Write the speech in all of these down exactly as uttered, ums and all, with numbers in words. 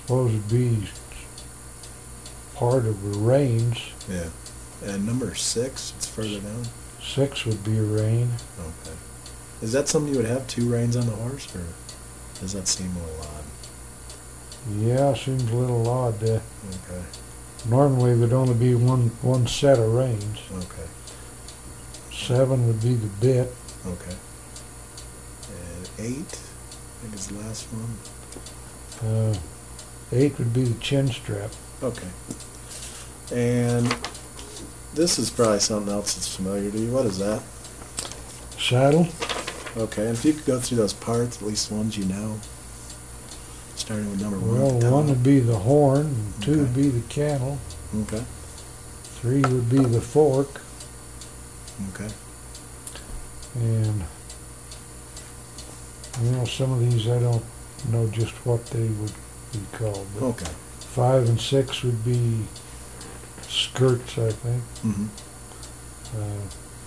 suppose it'd be part of the range. Yeah. And number six, it's further down. Six would be a rein. Okay. Is that something you would have, two reins on the horse, or does that seem a little odd? Yeah, seems a little odd there. Okay. Normally there'd only be one one set of reins. Okay. Seven would be the bit. Okay. And eight, I think is the last one. Uh, eight would be the chin strap. Okay. And this is probably something else that's familiar to you. What is that? Saddle. Okay, and if you could go through those parts, at least the ones you know, starting with number one. Well, at the one top. would be the horn, and two Okay. would be the cantle, Okay. three would be the fork, Okay. and you know, some of these I don't know just what they would be called, but Okay. five and six would be skirts, I think. Mm-hmm. Uh,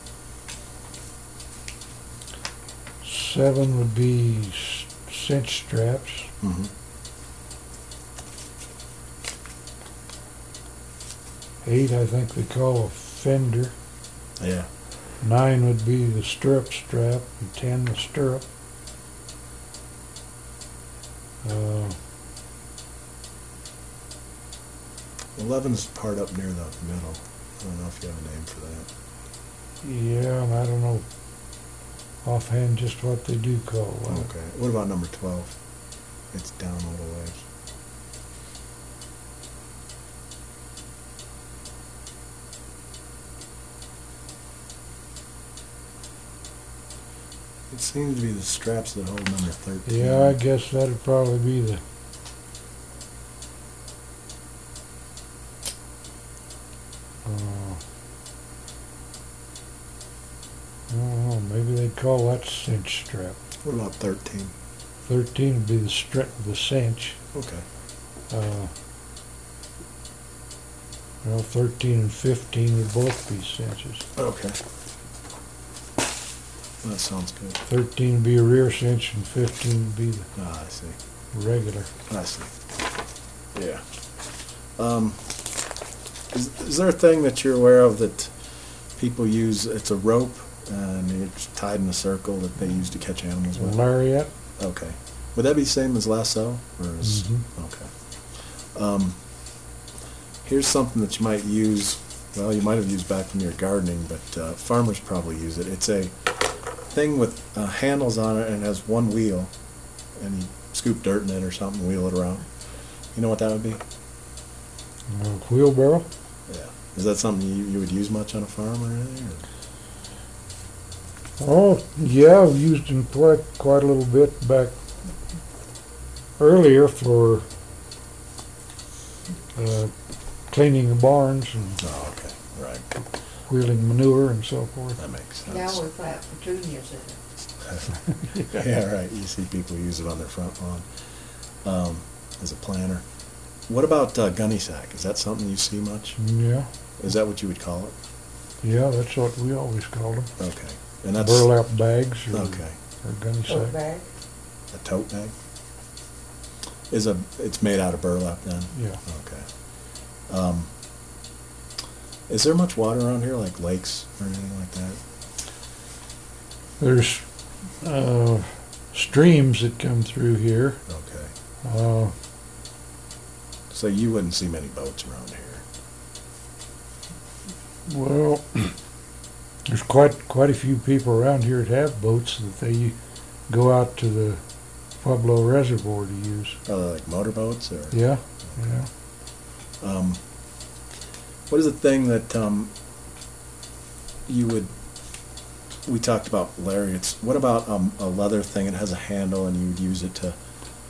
seven would be s- cinch straps. Mm-hmm. Eight, I think they call a fender. Yeah. Nine would be the stirrup strap, and ten the stirrup. Uh, Eleven's part up near the middle. I don't know if you have a name for that. yeah, and I don't know offhand just what they do call that. Okay. What about number twelve? It's down a little ways. It seems to be the straps that hold number thirteen. Yeah, I guess that'd probably be the uh, I don't know, maybe they'd call that cinch strap. What about thirteen? Thirteen would be the strip, the cinch. Okay. Uh, well, thirteen and fifteen would both be cinches. Okay. That sounds good. Thirteen would be a rear cinch, and fifteen would be the Ah, I see. regular. I see. Yeah. Um, is, is there a thing that you're aware of that people use? It's a rope and it's tied in a circle that they use to catch animals with. Lariat. Okay. Would that be the same as lasso, or is Mhm. okay? Um, here's something that you might use. Well, you might have used back when you were gardening, but uh, farmers probably use it. It's a thing with uh, handles on it, and it has one wheel, and you scoop dirt in it or something, wheel it around. You know what that would be? Uh, wheelbarrow. Yeah. Is that something you, you would use much on a farm or anything? Or? Oh, yeah, I've used them quite, quite a little bit back earlier for uh, cleaning the barns and Oh, okay. Right. wheeling manure and so forth. That makes sense. Now with that petunias in it. Yeah, right. You see people use it on their front lawn um, as a planter. What about uh, gunny sack? Is that something you see much? Yeah, Is that what you would call it? yeah, that's what we always called them. Okay. And that's Burlap bags or, okay. or gunny Tote sack. bag. A tote bag. Is a it's made out of burlap then? Yeah. Okay. Um, is there much water around here, like lakes or anything like that? There's uh, streams that come through here. Okay. Uh, So you wouldn't see many boats around here. well, there's quite quite a few people around here that have boats that they go out to the Pueblo Reservoir to use. Are they like motorboats or? Yeah, yeah. Um, what is the thing that um, you would? We talked about lariats. What about um, a leather thing that has a handle and you would use it to